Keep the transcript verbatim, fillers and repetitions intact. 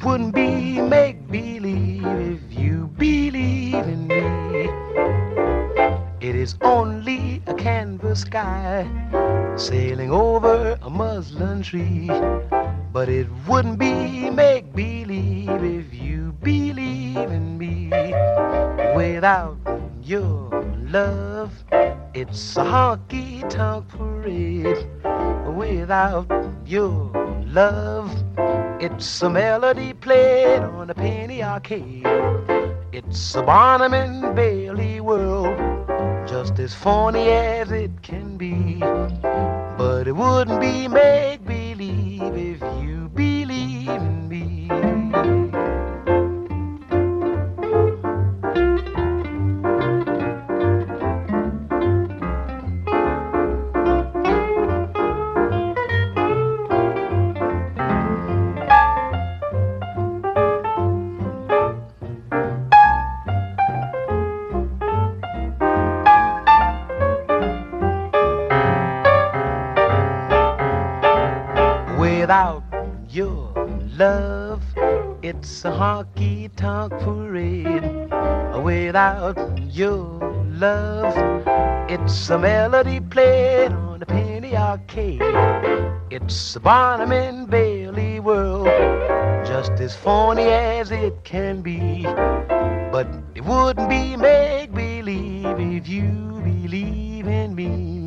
wouldn't be make-believe if you believe in me. It is only a canvas sky sailing over a muslin tree. But it wouldn't be make-believe if you believe in me. Without your love, it's a honky-tonk parade. Without your love, it's a melody played on a penny arcade. It's a Barnum and Bailey world, just as phony as it can be. But it wouldn't be make-believe if you believe in me. Without your love, it's a honky-tonk parade. Without your love, it's a melody played on a penny arcade. It's a Barnum and Bailey world, just as phony as it can be. But it wouldn't be make-believe if you believe in me.